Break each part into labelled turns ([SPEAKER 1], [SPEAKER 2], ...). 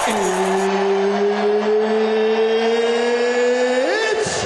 [SPEAKER 1] It's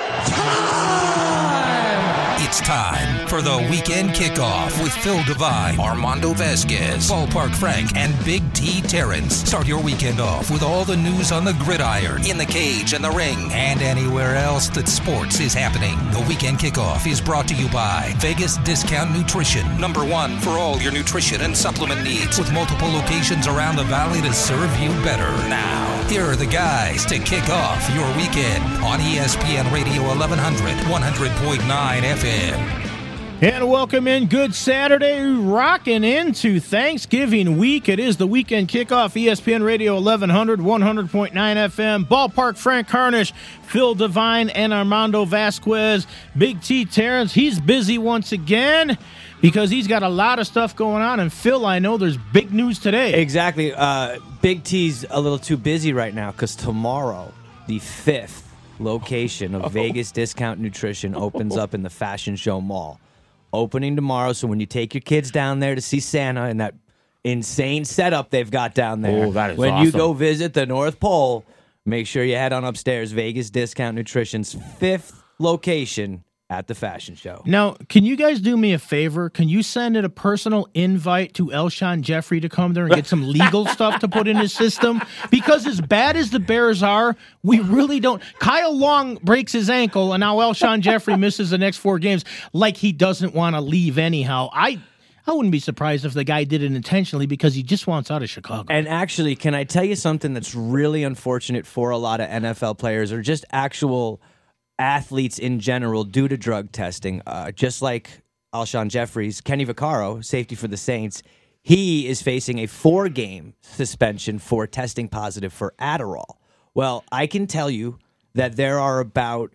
[SPEAKER 1] time!
[SPEAKER 2] It's time for the weekend kickoff with Phil Devine, Armando Vasquez, Ballpark Frank, and Big T Terrence. Start your weekend off with all the news on the gridiron, in the cage and the ring, and anywhere else that sports is happening. The weekend kickoff is brought to you by Vegas Discount Nutrition, #1 for all your nutrition and supplement needs, with multiple locations around the valley to serve you better. Now, here are the guys to kick off your weekend on ESPN Radio 1100, 100.9 FM.
[SPEAKER 3] And welcome in. Good Saturday, rocking into Thanksgiving week. It is the weekend kickoff, ESPN Radio 1100, 100.9 FM. Ballpark Frank Harnish, Phil Devine, and Armando Vasquez. Big T Terrence, he's busy once again because he's got a lot of stuff going on. And Phil, I know there's big news today.
[SPEAKER 4] Exactly. Big T's a little too busy right now because tomorrow, the 5th location of Vegas Discount Nutrition opens up in the Fashion Show Mall. Opening tomorrow, so when you take your kids down there to see Santa and that insane setup they've got down there,
[SPEAKER 5] that is
[SPEAKER 4] when
[SPEAKER 5] awesome.
[SPEAKER 4] you go visit the North Pole, make sure you head on upstairs. Vegas Discount Nutrition's 5th location at the Fashion Show.
[SPEAKER 3] Now, can you guys do me a favor? Can you send it a personal invite to Elshon Jeffrey to come there and get some legal stuff to put in his system? Because as bad as the Bears are, we really don't. Kyle Long breaks his ankle, and now Elshon Jeffrey misses the next 4 games like he doesn't want to leave anyhow. I wouldn't be surprised if the guy did it intentionally because he just wants out of Chicago.
[SPEAKER 4] And actually, can I tell you something that's really unfortunate for a lot of NFL players or just actual athletes in general due to drug testing? Just like Alshon Jeffries, Kenny Vaccaro, safety for the Saints, he is facing a 4-game suspension for testing positive for Adderall. Well, I can tell you that there are about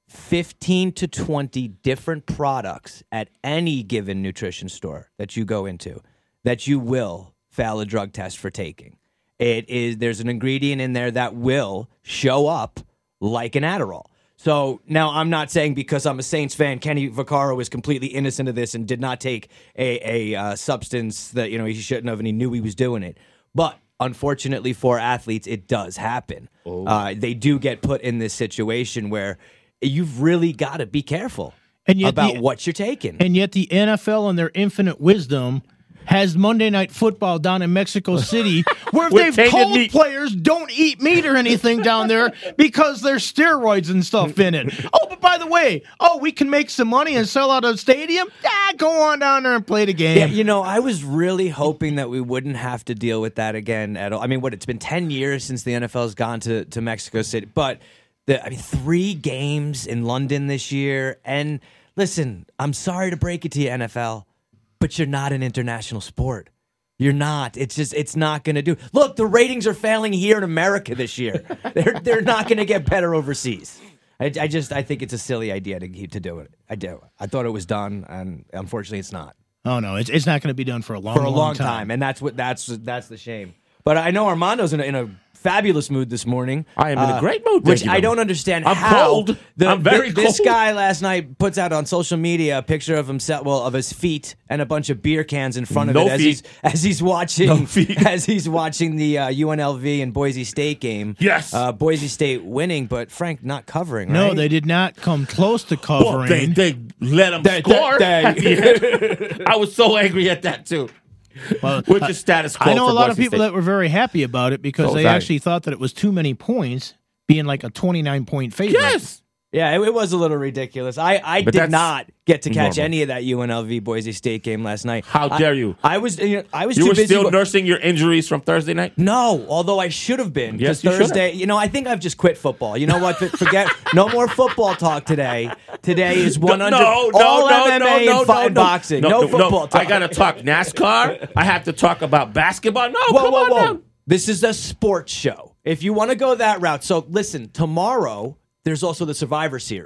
[SPEAKER 4] 15 to 20 different products at any given nutrition store that you go into that you will fail a drug test for taking. There's an ingredient in there that will show up like an Adderall. So now I'm not saying because I'm a Saints fan, Kenny Vaccaro is completely innocent of this and did not take a substance that he shouldn't have, and he knew he was doing it. But unfortunately for athletes, it does happen. They do get put in this situation where you've really got to be careful about what you're taking.
[SPEAKER 3] And yet the NFL, in their infinite wisdom, has Monday Night Football down in Mexico City where they've told players don't eat meat or anything down there because there's steroids and stuff in it. Oh, but by the way, we can make some money and sell out a stadium? Go on down there and play the game.
[SPEAKER 4] Yeah, I was really hoping that we wouldn't have to deal with that again at all. I mean, it's been 10 years since the NFL has gone to Mexico City, but 3 games in London this year. And listen, I'm sorry to break it to you, NFL, but you're not an international sport. You're not. It's not going to do. Look, the ratings are failing here in America this year. They're not going to get better overseas. I think it's a silly idea to do it. I do. I thought it was done, and unfortunately, it's not.
[SPEAKER 3] Oh no, it's not going to be done for a long
[SPEAKER 4] time, and that's the shame. But I know Armando's in a fabulous mood this morning.
[SPEAKER 5] I am in a great mood.
[SPEAKER 4] Which I don't understand.
[SPEAKER 5] I'm cold. I'm very cold.
[SPEAKER 4] This guy last night puts out on social media a picture of himself, of his feet and a bunch of beer cans in front of it as he's watching the UNLV and Boise State game.
[SPEAKER 5] Yes,
[SPEAKER 4] Boise State winning, but Frank not covering.
[SPEAKER 3] No,
[SPEAKER 4] right?
[SPEAKER 3] they did not come close to covering.
[SPEAKER 5] Well, they let him score. I was so angry at that too.
[SPEAKER 3] Well,
[SPEAKER 5] which is status quo.
[SPEAKER 3] I know a lot of
[SPEAKER 5] Boise
[SPEAKER 3] people
[SPEAKER 5] State.
[SPEAKER 3] that were very happy about it because they actually thought that it was too many points, being like a 29-point favorite.
[SPEAKER 5] Yes.
[SPEAKER 4] Yeah, it was a little ridiculous. I did not get to catch any of that UNLV Boise State game last night.
[SPEAKER 5] How dare you?
[SPEAKER 4] I was
[SPEAKER 5] You
[SPEAKER 4] too
[SPEAKER 5] were
[SPEAKER 4] busy.
[SPEAKER 5] still nursing your injuries from Thursday night?
[SPEAKER 4] No, although I should have been.
[SPEAKER 5] Yes,
[SPEAKER 4] because Thursday, I think I've just quit football. You know what? Forget no more football talk today. Today is 100 all MMA and boxing. No football talk.
[SPEAKER 5] I got to talk NASCAR. I have to talk about basketball. No,
[SPEAKER 4] whoa. This is a sports show. If you want to go that route. So listen, tomorrow there's also the Survivor Series.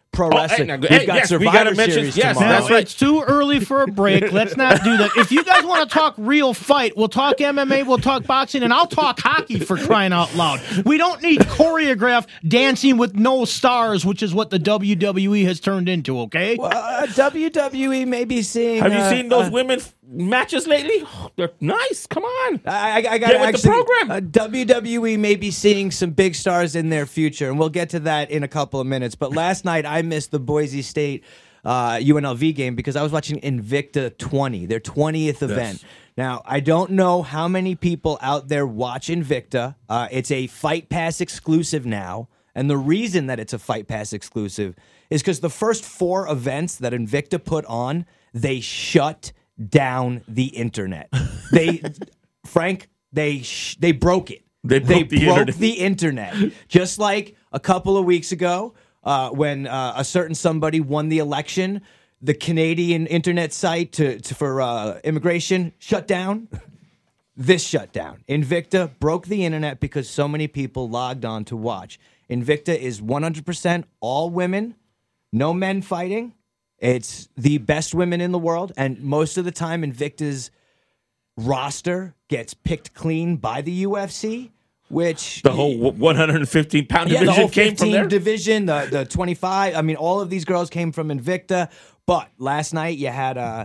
[SPEAKER 4] pro wrestling.
[SPEAKER 5] Hey,
[SPEAKER 4] We've got
[SPEAKER 5] yes, we
[SPEAKER 4] Survivor
[SPEAKER 5] gotta mention-
[SPEAKER 4] Series
[SPEAKER 5] yes,
[SPEAKER 4] tomorrow.
[SPEAKER 5] that's right.
[SPEAKER 3] It's too early for a break. Let's not do that. If you guys want to talk real fight, we'll talk MMA, we'll talk boxing, and I'll talk hockey for crying out loud. We don't need choreographed dancing with no stars, which is what the WWE has turned into, okay?
[SPEAKER 4] WWE may be seeing...
[SPEAKER 5] Have you seen those women matches lately? They're nice. Come on.
[SPEAKER 4] I got
[SPEAKER 5] Get with the program.
[SPEAKER 4] WWE may be seeing some big stars in their future, and we'll get to that in a couple of minutes. But last night, I missed the Boise State UNLV game because I was watching Invicta 20, their 20th event. Now, I don't know how many people out there watch Invicta. It's a Fight Pass exclusive now, and the reason that it's a Fight Pass exclusive is because the first 4 events that Invicta put on, they shut down the internet. Frank, they broke it.
[SPEAKER 5] They broke
[SPEAKER 4] the internet. Just like a couple of weeks ago when a certain somebody won the election, the Canadian internet site for immigration shut down. This shut down. Invicta broke the internet because so many people logged on to watch. Invicta is 100% all women, no men fighting. It's the best women in the world, and most of the time Invicta's roster gets picked clean by the UFC, which...
[SPEAKER 5] The whole 115-pound division
[SPEAKER 4] the whole
[SPEAKER 5] came from there?
[SPEAKER 4] division, the 25. I mean, all of these girls came from Invicta, but last night you had a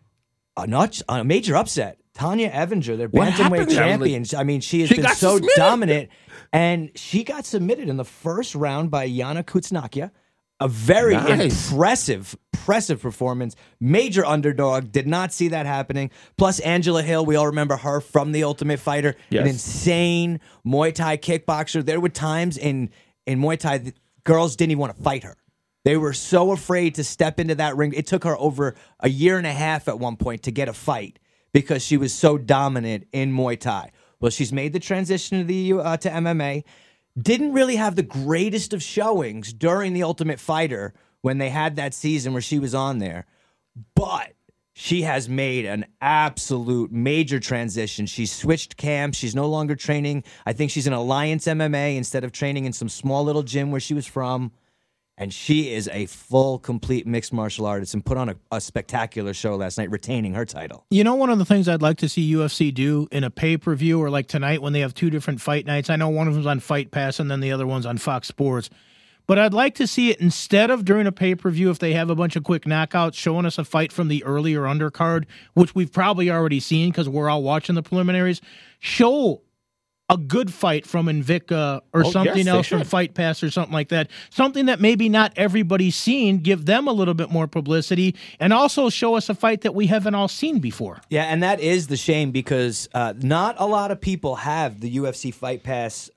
[SPEAKER 4] major upset. Tanya Evinger, their bantamweight champion. I mean, she has been so
[SPEAKER 5] submitted.
[SPEAKER 4] dominant, and she got submitted in the first round by Yana Kuznetsova. A very impressive performance. Major underdog. Did not see that happening. Plus Angela Hill, we all remember her from The Ultimate Fighter.
[SPEAKER 5] Yes.
[SPEAKER 4] An insane Muay Thai kickboxer. There were times in Muay Thai, the girls didn't even want to fight her. They were so afraid to step into that ring. It took her over a year and a half at one point to get a fight because she was so dominant in Muay Thai. Well, she's made the transition to MMA. Didn't really have the greatest of showings during The Ultimate Fighter when they had that season where she was on there. But she has made an absolute major transition. She's switched camps. She's no longer training. I think she's in Alliance MMA instead of training in some small little gym where she was from. And she is a full, complete mixed martial artist and put on a spectacular show last night, retaining her title.
[SPEAKER 3] You know, one of the things I'd like to see UFC do in a pay-per-view or like tonight when they have 2 different fight nights, I know one of them's on Fight Pass and then the other one's on Fox Sports, but I'd like to see it instead of during a pay-per-view if they have a bunch of quick knockouts showing us a fight from the earlier undercard, which we've probably already seen because we're all watching the preliminaries, show a good fight from Invicta or something else from Fight Pass or something like that. Something that maybe not everybody's seen, give them a little bit more publicity, and also show us a fight that we haven't all seen before.
[SPEAKER 4] Yeah, and that is the shame because not a lot of people have the UFC Fight Pass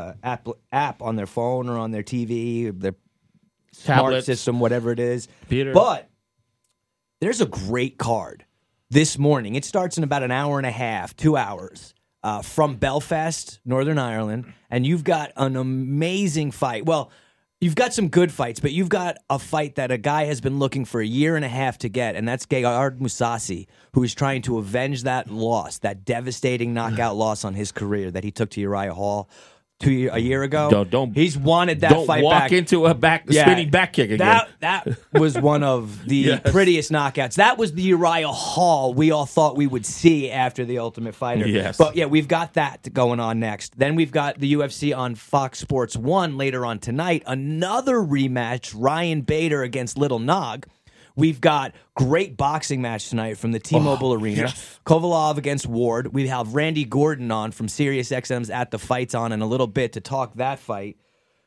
[SPEAKER 4] app on their phone or on their TV, their smart
[SPEAKER 5] Tablets.
[SPEAKER 4] system, whatever it is.
[SPEAKER 5] Computer.
[SPEAKER 4] But there's a great card this morning. It starts in about an hour and a half, 2 hours. From Belfast, Northern Ireland, and you've got an amazing fight. Well, you've got some good fights, but you've got a fight that a guy has been looking for a year and a half to get, and that's Gegard Mousasi, who is trying to avenge that loss, that devastating knockout loss on his career that he took to Uriah Hall a year ago. He's wanted that fight back.
[SPEAKER 5] Don't walk into a spinning back kick again.
[SPEAKER 4] That was one of the prettiest knockouts. That was the Uriah Hall we all thought we would see after The Ultimate Fighter.
[SPEAKER 5] Yes.
[SPEAKER 4] But yeah, we've got that going on next. Then we've got the UFC on Fox Sports 1 later on tonight. Another rematch, Ryan Bader against Little Nog. We've got great boxing match tonight from the T-Mobile Arena.
[SPEAKER 5] Yes.
[SPEAKER 4] Kovalov against Ward. We have Randy Gordon on from SiriusXM's At the Fights on in a little bit to talk that fight.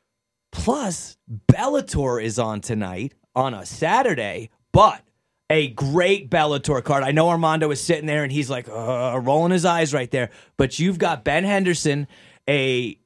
[SPEAKER 4] Plus, Bellator is on tonight on a Saturday, but a great Bellator card. I know Armando is sitting there and he's like rolling his eyes right there. But you've got Ben Henderson, a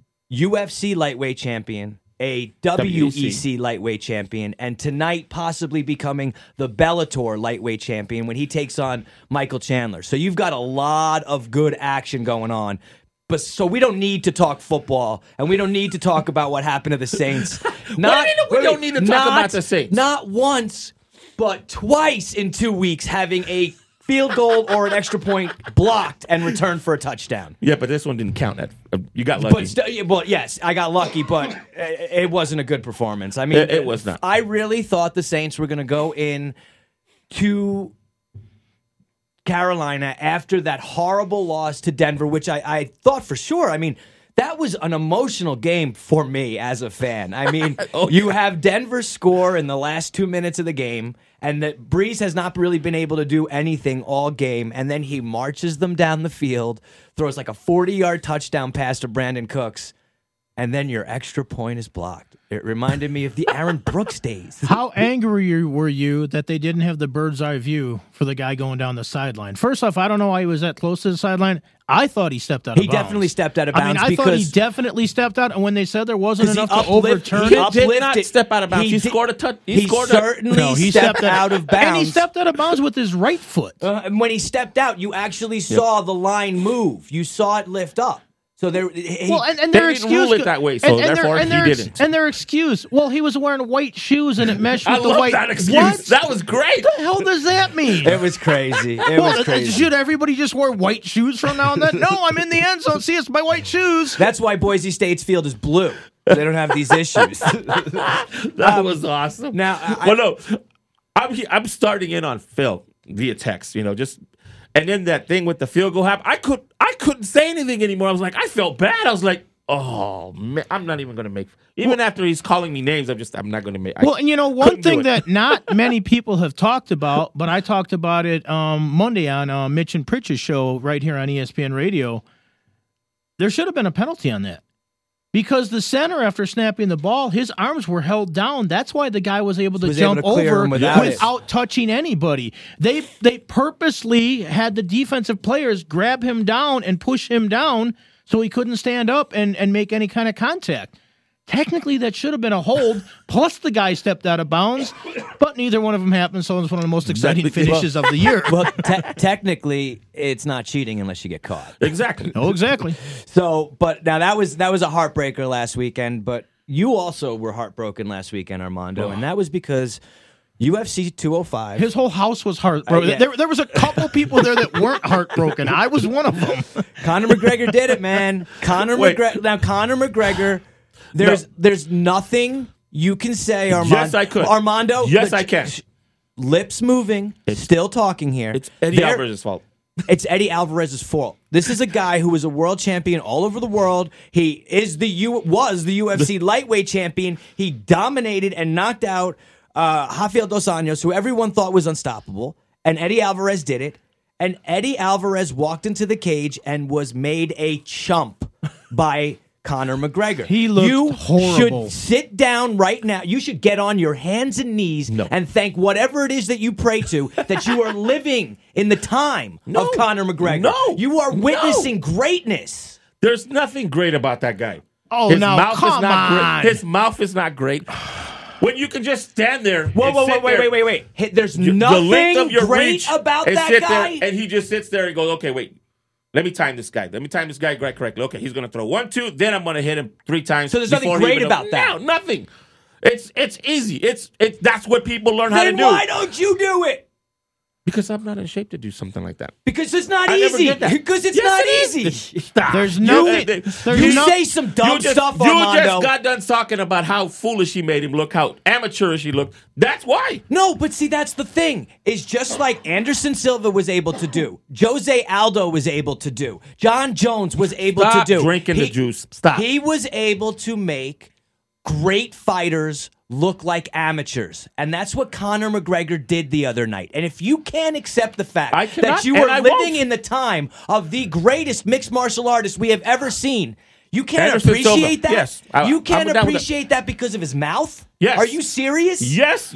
[SPEAKER 4] UFC lightweight champion, a WEC lightweight champion, and tonight possibly becoming the Bellator lightweight champion when he takes on Michael Chandler. So you've got a lot of good action going on. But so we don't need to talk football, and we don't need to talk about what happened to the Saints.
[SPEAKER 5] We don't need to talk about the Saints.
[SPEAKER 4] Not once, but twice in 2 weeks having a field goal or an extra point blocked and returned for a touchdown.
[SPEAKER 5] Yeah, but this one didn't count. You got lucky.
[SPEAKER 4] But yes, I got lucky, but it wasn't a good performance. I mean,
[SPEAKER 5] it was not.
[SPEAKER 4] I really thought the Saints were going to go in to Carolina after that horrible loss to Denver, which I thought for sure. I mean, that was an emotional game for me as a fan. I mean, you have Denver score in the last 2 minutes of the game, and that Breeze has not really been able to do anything all game, and then he marches them down the field, throws like a 40-yard touchdown pass to Brandon Cooks, and then your extra point is blocked. It reminded me of the Aaron Brooks days.
[SPEAKER 3] How angry were you that they didn't have the bird's eye view for the guy going down the sideline? First off, I don't know why he was that close to the sideline. I thought he stepped out of bounds.
[SPEAKER 4] He definitely stepped out of bounds.
[SPEAKER 3] I thought he definitely stepped out, and when they said there wasn't enough to overturn
[SPEAKER 5] He
[SPEAKER 3] it,
[SPEAKER 5] did not step out of bounds. He scored a touch.
[SPEAKER 4] He certainly stepped out of bounds.
[SPEAKER 3] And he stepped out of bounds with his right foot.
[SPEAKER 4] And when he stepped out, you actually saw the line move. You saw it lift up. So there,
[SPEAKER 3] and
[SPEAKER 5] they
[SPEAKER 3] their
[SPEAKER 5] didn't rule it that way, so therefore he didn't.
[SPEAKER 3] And their excuse, well, he was wearing white shoes and it meshed with
[SPEAKER 5] I
[SPEAKER 3] the
[SPEAKER 5] love
[SPEAKER 3] white.
[SPEAKER 5] that excuse.
[SPEAKER 3] What?
[SPEAKER 5] That was great.
[SPEAKER 3] What the hell does that mean?
[SPEAKER 4] It was crazy. It was crazy.
[SPEAKER 3] Should everybody just wear white shoes from now and then? No, I'm in the end zone. See, it's my white shoes.
[SPEAKER 4] That's why Boise State's field is blue. They don't have these issues.
[SPEAKER 5] That was awesome.
[SPEAKER 4] Now,
[SPEAKER 5] no, I'm starting in on Phil via text. And then that thing with the field goal happened. I couldn't say anything anymore. I was like, I felt bad. I was like, oh man, I'm not even going to make. Even after he's calling me names, I'm not going to make.
[SPEAKER 3] Well, and one thing that not many people have talked about, but I talked about it Monday on Mitch and Pritchard's show right here on ESPN Radio. There should have been a penalty on that. Because the center, after snapping the ball, his arms were held down. That's why the guy was able to jump over without touching anybody. They purposely had the defensive players grab him down and push him down so he couldn't stand up and make any kind of contact. Technically, that should have been a hold, plus the guy stepped out of bounds, but neither one of them happened, so it's one of the most exciting finishes of the year.
[SPEAKER 4] Well, technically, it's not cheating unless you get caught.
[SPEAKER 5] Exactly.
[SPEAKER 3] Oh, exactly.
[SPEAKER 4] So, but now that was a heartbreaker last weekend, but you also were heartbroken last weekend, Armando, and that was because UFC 205.
[SPEAKER 3] His whole house was heartbroken.
[SPEAKER 4] Yeah.
[SPEAKER 3] There was a couple people there that weren't heartbroken. I was one of them.
[SPEAKER 4] Conor McGregor did it, man. Conor McGregor... There's nothing you can say, Armando.
[SPEAKER 5] Yes, I could.
[SPEAKER 4] Armando.
[SPEAKER 5] Yes, I can.
[SPEAKER 4] Lips moving. Still talking here.
[SPEAKER 5] It's Eddie Alvarez's fault.
[SPEAKER 4] It's Eddie Alvarez's fault. This is a guy who was a world champion all over the world. He was the UFC lightweight champion. He dominated and knocked out Rafael Dos Anjos, who everyone thought was unstoppable. And Eddie Alvarez did it. And Eddie Alvarez walked into the cage and was made a chump by Conor McGregor.
[SPEAKER 3] He looked horrible.
[SPEAKER 4] You should sit down right now. You should get on your hands and knees and thank whatever it is that you pray to that you are living in the time of Conor McGregor.
[SPEAKER 5] No.
[SPEAKER 4] You are witnessing greatness.
[SPEAKER 5] There's nothing great about that guy.
[SPEAKER 3] Oh,
[SPEAKER 5] His
[SPEAKER 3] no,
[SPEAKER 5] mouth
[SPEAKER 3] come
[SPEAKER 5] is not
[SPEAKER 3] on.
[SPEAKER 5] great. His mouth is not great. When you can just stand there.
[SPEAKER 4] Wait. There's
[SPEAKER 5] the
[SPEAKER 4] nothing
[SPEAKER 5] length of your
[SPEAKER 4] great
[SPEAKER 5] reach
[SPEAKER 4] about
[SPEAKER 5] and
[SPEAKER 4] that
[SPEAKER 5] sit
[SPEAKER 4] guy.
[SPEAKER 5] There, and he just sits there and goes, okay, wait. Let me time this guy. Correctly. Okay, he's going to throw 1, 2, then I'm going to hit him 3 times.
[SPEAKER 4] So there's nothing great about that.
[SPEAKER 5] No, nothing. It's easy. It's that's what people learn how to do.
[SPEAKER 4] Then why don't you do it?
[SPEAKER 5] Because I'm not in shape to do something like that.
[SPEAKER 4] Because it's not
[SPEAKER 5] I never
[SPEAKER 4] easy.
[SPEAKER 5] did that.
[SPEAKER 4] Because it's
[SPEAKER 5] Yes,
[SPEAKER 4] not
[SPEAKER 5] it is.
[SPEAKER 4] easy.
[SPEAKER 5] Stop.
[SPEAKER 3] There's nothing.
[SPEAKER 4] You say some dumb stuff,
[SPEAKER 5] You
[SPEAKER 4] Armando.
[SPEAKER 5] just got done talking about how foolish he made him look, how amateurish he looked. That's why.
[SPEAKER 4] No, but see, that's the thing. It's just like Anderson Silva was able to do. Jose Aldo was able to do. John Jones was able to do.
[SPEAKER 5] Stop drinking the juice. Stop.
[SPEAKER 4] He was able to make great fighters look like amateurs. And that's what Conor McGregor did the other night. And if you can't accept the fact that you were living in the time of the greatest mixed martial artist we have ever seen, you can't
[SPEAKER 5] Anderson
[SPEAKER 4] appreciate
[SPEAKER 5] Silva.
[SPEAKER 4] that?
[SPEAKER 5] Yes.
[SPEAKER 4] You can't
[SPEAKER 5] I'm down with
[SPEAKER 4] appreciate that because of his mouth?
[SPEAKER 5] Yes.
[SPEAKER 4] Are you serious?
[SPEAKER 5] Yes.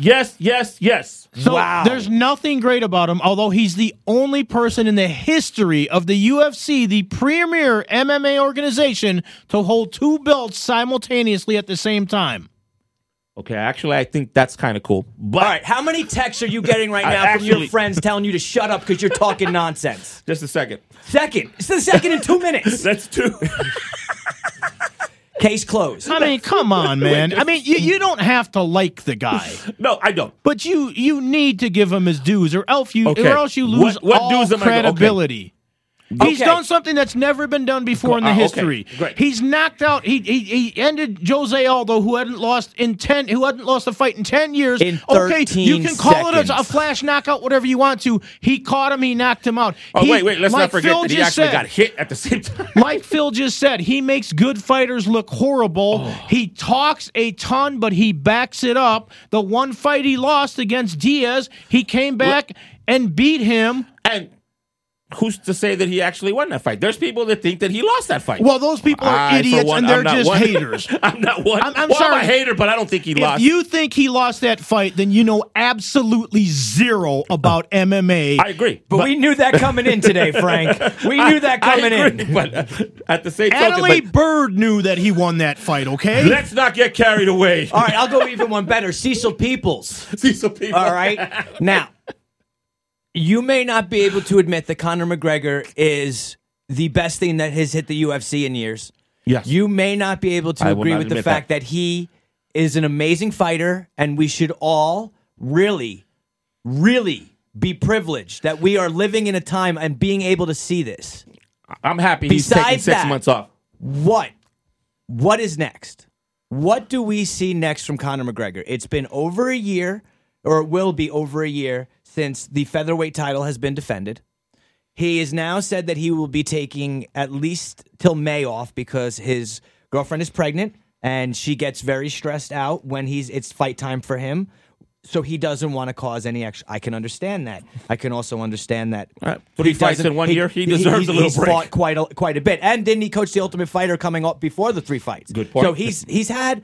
[SPEAKER 3] So
[SPEAKER 4] Wow.
[SPEAKER 3] there's nothing great about him, although he's the only person in the history of the UFC, the premier MMA organization, to hold 2 belts simultaneously at the same time.
[SPEAKER 5] Okay, actually, I think that's kind of cool. But
[SPEAKER 4] All right, how many texts are you getting right now from your friends telling you to shut up because you're talking nonsense?
[SPEAKER 5] Just a second.
[SPEAKER 4] Second. It's the second in 2 minutes.
[SPEAKER 5] That's 2.
[SPEAKER 4] Case closed.
[SPEAKER 3] I mean, come on, man. I mean, you don't have to like the guy,
[SPEAKER 5] No, I don't.
[SPEAKER 3] but you need to give him his dues, or else you
[SPEAKER 5] Okay.
[SPEAKER 3] lose
[SPEAKER 5] What
[SPEAKER 3] all
[SPEAKER 5] dues am I- okay.
[SPEAKER 3] credibility. He's
[SPEAKER 4] Okay.
[SPEAKER 3] done something that's never been done before in the
[SPEAKER 5] Okay.
[SPEAKER 3] history.
[SPEAKER 5] Great.
[SPEAKER 3] He's knocked out. He ended Jose Aldo, who hadn't lost a fight in 10 years.
[SPEAKER 4] In
[SPEAKER 3] okay,
[SPEAKER 4] 13
[SPEAKER 3] you can call it a
[SPEAKER 4] seconds.
[SPEAKER 3] flash knockout, whatever you want to. He caught him. He knocked him out.
[SPEAKER 5] Oh, wait. Let's
[SPEAKER 3] like
[SPEAKER 5] not forget
[SPEAKER 3] Phil
[SPEAKER 5] that he
[SPEAKER 3] just
[SPEAKER 5] actually
[SPEAKER 3] said-
[SPEAKER 5] got hit at the same time.
[SPEAKER 3] Like Phil just said, he makes good fighters look horrible. He talks a ton, but he backs it up. The one fight he lost against Diaz, he came back and beat him.
[SPEAKER 5] And who's to say that he actually won that fight? There's people that think that he lost that fight.
[SPEAKER 3] Well, those people are
[SPEAKER 5] I, for
[SPEAKER 3] idiots,
[SPEAKER 5] one,
[SPEAKER 3] and they're
[SPEAKER 5] I'm not
[SPEAKER 3] just
[SPEAKER 5] one.
[SPEAKER 3] haters.
[SPEAKER 5] I'm not one.
[SPEAKER 3] I'm
[SPEAKER 5] Well,
[SPEAKER 3] sorry.
[SPEAKER 5] I'm a hater, but I don't think he
[SPEAKER 3] If
[SPEAKER 5] lost.
[SPEAKER 3] you think he lost that fight, then you know absolutely zero about MMA.
[SPEAKER 5] I agree.
[SPEAKER 4] But we knew that coming in today, Frank. We knew that coming
[SPEAKER 5] I agree,
[SPEAKER 4] in.
[SPEAKER 5] But at the same token,
[SPEAKER 3] Adelaide Bird knew that he won that fight, okay?
[SPEAKER 5] let's not get carried away.
[SPEAKER 4] All right, I'll go even one better. Cecil Peoples.
[SPEAKER 5] See some people.
[SPEAKER 4] All right. Now, you may not be able to admit that Conor McGregor is the best thing that has hit the UFC in years.
[SPEAKER 5] Yes.
[SPEAKER 4] You may not be able to
[SPEAKER 5] I will
[SPEAKER 4] agree
[SPEAKER 5] not
[SPEAKER 4] with the
[SPEAKER 5] admit
[SPEAKER 4] fact that he is an amazing fighter, and we should all really, really be privileged that we are living in a time and being able to see this.
[SPEAKER 5] I'm happy he's taking
[SPEAKER 4] Besides
[SPEAKER 5] 6
[SPEAKER 4] that-
[SPEAKER 5] months off.
[SPEAKER 4] What is next? What do we see next from Conor McGregor? It's been over a year, or it will be over a year, since the featherweight title has been defended. He has now said that he will be taking at least till May off because his girlfriend is pregnant and she gets very stressed out when it's fight time for him. So he doesn't want to cause any extra. I can understand that. I can also understand that.
[SPEAKER 5] Right. 3 fights
[SPEAKER 4] doesn't-
[SPEAKER 5] in 1 year. He deserves a little
[SPEAKER 4] he's
[SPEAKER 5] break.
[SPEAKER 4] fought quite a bit, and didn't he coach the Ultimate Fighter coming up before the 3 fights?
[SPEAKER 5] Good point.
[SPEAKER 4] So he's had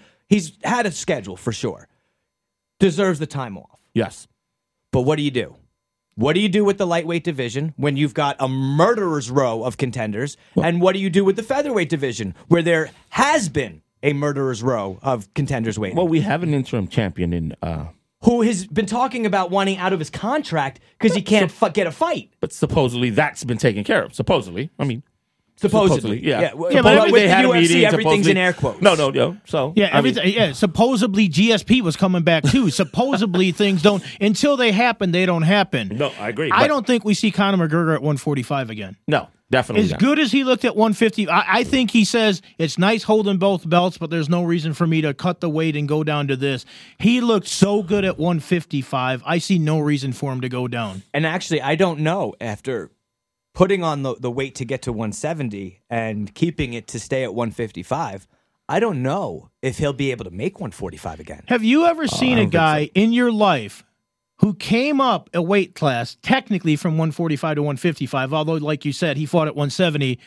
[SPEAKER 4] a schedule for sure. Deserves the time off.
[SPEAKER 5] Yes.
[SPEAKER 4] But what do you do? What do you do with the lightweight division when you've got a murderer's row of contenders? And what do you do with the featherweight division where there has been a murderer's row of contenders waiting?
[SPEAKER 5] Well, we have an interim champion in,
[SPEAKER 4] who has been talking about wanting out of his contract because he can't get a fight.
[SPEAKER 5] but supposedly that's been taken care of. Supposedly. I mean,
[SPEAKER 4] Supposedly.
[SPEAKER 5] yeah.
[SPEAKER 4] Well,
[SPEAKER 3] Yeah,
[SPEAKER 4] but
[SPEAKER 3] but
[SPEAKER 4] with
[SPEAKER 5] they
[SPEAKER 4] the
[SPEAKER 5] had a
[SPEAKER 4] UFC,
[SPEAKER 5] meeting,
[SPEAKER 4] everything's
[SPEAKER 5] supposedly-
[SPEAKER 4] in air quotes.
[SPEAKER 5] No. So
[SPEAKER 3] Yeah,
[SPEAKER 5] I mean,
[SPEAKER 3] everything. Yeah, supposedly GSP was coming back too. Supposedly things don't until they happen. They don't happen.
[SPEAKER 5] No, I agree.
[SPEAKER 3] I
[SPEAKER 5] but
[SPEAKER 3] don't think we see Conor McGregor at 145 again.
[SPEAKER 5] No, definitely
[SPEAKER 3] As
[SPEAKER 5] not.
[SPEAKER 3] good as he looked at 150, I think he says it's nice holding both belts, but there's no reason for me to cut the weight and go down to this. He looked so good at 155. I see no reason for him to go down.
[SPEAKER 4] And actually, I don't know after putting on the weight to get to 170 and keeping it to stay at 155, I don't know if he'll be able to make 145 again.
[SPEAKER 3] Have you ever seen a
[SPEAKER 5] don't think
[SPEAKER 3] guy in your life who came up a weight class, technically from 145 to 155, although, like you said, he fought at 170,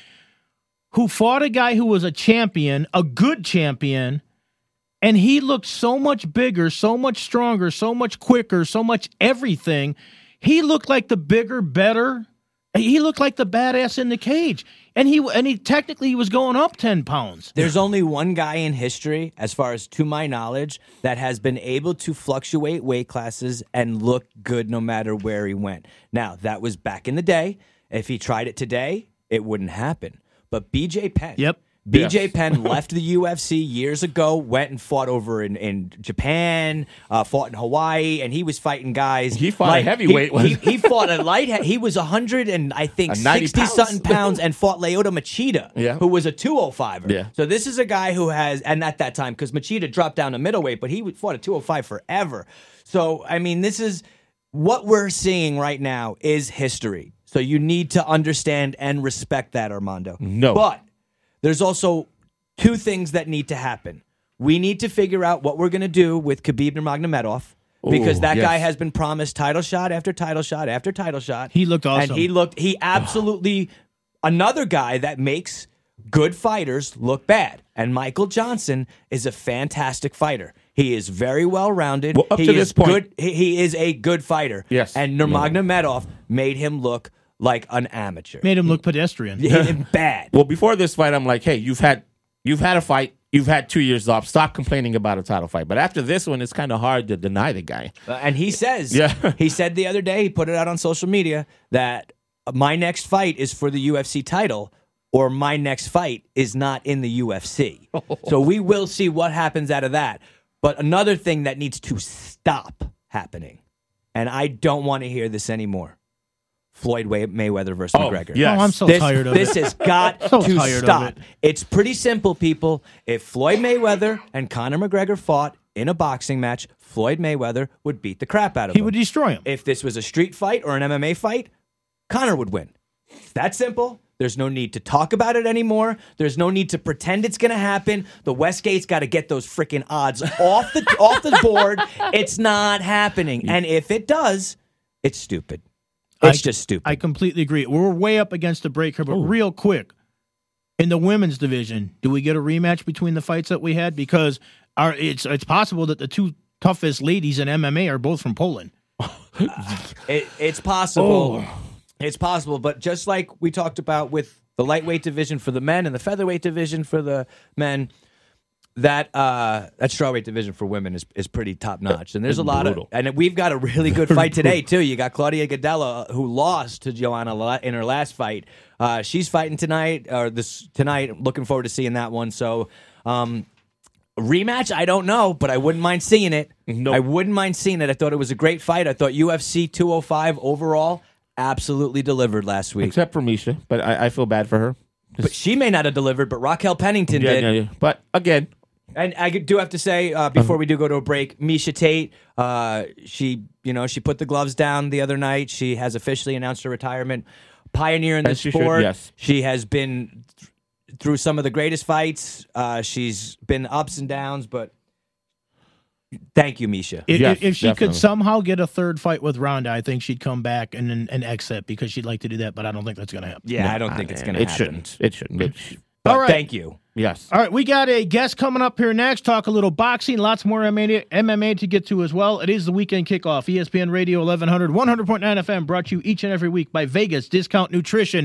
[SPEAKER 3] who fought a guy who was a champion, a good champion, and he looked so much bigger, so much stronger, so much quicker, so much everything. He looked like the bigger, better. He looked like the badass in the cage. And he technically was going up 10 pounds.
[SPEAKER 4] There's only one guy in history, as far as to my knowledge, that has been able to fluctuate weight classes and look good no matter where he went. Now, that was back in the day. If he tried it today, it wouldn't happen. But BJ Penn.
[SPEAKER 3] Yep.
[SPEAKER 4] BJ
[SPEAKER 5] Yes.
[SPEAKER 4] Penn left the UFC years ago, went and fought over in Japan, fought in Hawaii, and he was fighting guys.
[SPEAKER 5] He fought a heavyweight.
[SPEAKER 4] He fought a light. He was 100 and I think
[SPEAKER 5] 90
[SPEAKER 4] 60-something
[SPEAKER 5] pounds.
[SPEAKER 4] pounds and fought Lyoto Machida,
[SPEAKER 5] Yeah.
[SPEAKER 4] who was a 205er.
[SPEAKER 5] Yeah.
[SPEAKER 4] So this is a guy who has, and at that time, because Machida dropped down to middleweight, but he fought a 205 forever. So, I mean, this is what we're seeing right now is history. So you need to understand and respect that, Armando.
[SPEAKER 5] No.
[SPEAKER 4] But there's also 2 things that need to happen. We need to figure out what we're going to do with Khabib Nurmagomedov because
[SPEAKER 5] Ooh,
[SPEAKER 4] that
[SPEAKER 5] yes.
[SPEAKER 4] guy has been promised title shot after title shot after title shot.
[SPEAKER 3] He looked awesome.
[SPEAKER 4] And he absolutely, another guy that makes good fighters look bad. And Michael Johnson is a fantastic fighter. He is very well-rounded.
[SPEAKER 5] Well, up
[SPEAKER 4] he
[SPEAKER 5] to
[SPEAKER 4] is
[SPEAKER 5] this point-
[SPEAKER 4] good. He is a good fighter.
[SPEAKER 5] Yes.
[SPEAKER 4] And Nurmagomedov made him look like an amateur.
[SPEAKER 3] Made him look pedestrian.
[SPEAKER 4] Bad.
[SPEAKER 5] Well, before this fight, I'm like, hey, you've had a fight. You've had 2 years off. Stop complaining about a title fight. But after this one, it's kind of hard to deny the guy.
[SPEAKER 4] And he says,
[SPEAKER 5] Yeah.
[SPEAKER 4] he said the other day, he put it out on social media, that my next fight is for the UFC title. or my next fight is not in the UFC. So we will see what happens out of that. But another thing that needs to stop happening, and I don't want to hear this anymore, Floyd Mayweather versus McGregor.
[SPEAKER 5] yes.
[SPEAKER 3] Oh, I'm so tired of
[SPEAKER 4] This
[SPEAKER 3] it.
[SPEAKER 4] has got
[SPEAKER 3] So
[SPEAKER 4] to
[SPEAKER 3] tired of
[SPEAKER 4] stop.
[SPEAKER 3] it.
[SPEAKER 4] It's pretty simple, people. If Floyd Mayweather and Conor McGregor fought in a boxing match, Floyd Mayweather would beat the crap out of
[SPEAKER 3] He
[SPEAKER 4] him.
[SPEAKER 3] would destroy him.
[SPEAKER 4] If this was a street fight or an MMA fight, Conor would win. It's that simple. There's no need to talk about it anymore. There's no need to pretend it's going to happen. The Westgate's got to get those freaking odds off the board. It's not happening. And if it does, it's stupid. It's just stupid.
[SPEAKER 3] I completely agree. We're way up against the break here, but real quick, in the women's division, do we get a rematch between the fights that we had? Because it's possible that the two toughest ladies in MMA are both from Poland.
[SPEAKER 4] It's possible. It's possible, but just like we talked about with the lightweight division for the men and the featherweight division for the men, that strawweight division for women is pretty top notch. And there's a lot
[SPEAKER 5] brutal.
[SPEAKER 4] and we've got a really good fight today too. You got Claudia Gadelha, who lost to Joanna in her last fight. She's fighting tonight. Looking forward to seeing that one. So. Rematch? I don't know, but I wouldn't mind seeing it.
[SPEAKER 5] Nope.
[SPEAKER 4] I wouldn't mind seeing it. I thought it was a great fight. I thought UFC 205 overall absolutely delivered last week.
[SPEAKER 5] Except for Misha, but I feel bad for her.
[SPEAKER 4] But she may not have delivered, but Raquel Pennington did.
[SPEAKER 5] Yeah. But again,
[SPEAKER 4] And I do have to say, before we do go to a break, Misha Tate, she put the gloves down the other night. She has officially announced her retirement. Pioneer in the
[SPEAKER 5] As she should,
[SPEAKER 4] sport.
[SPEAKER 5] yes.
[SPEAKER 4] She has been through some of the greatest fights. She's been ups and downs, but thank you, Misha.
[SPEAKER 5] Yes,
[SPEAKER 3] If she
[SPEAKER 5] definitely.
[SPEAKER 3] could somehow get a third fight with Ronda, I think she'd come back and exit because she'd like to do that, but I don't think that's going to happen.
[SPEAKER 4] Yeah, I don't think it's going to
[SPEAKER 5] it
[SPEAKER 4] happen.
[SPEAKER 5] shouldn't. It shouldn't.
[SPEAKER 4] But
[SPEAKER 3] All right.
[SPEAKER 4] thank you.
[SPEAKER 5] Yes.
[SPEAKER 3] All right, we got a guest coming up here next. Talk a little boxing, lots more MMA to get to as well. It is the weekend kickoff. ESPN Radio 1100, 100.9 FM, brought to you each and every week by Vegas Discount Nutrition.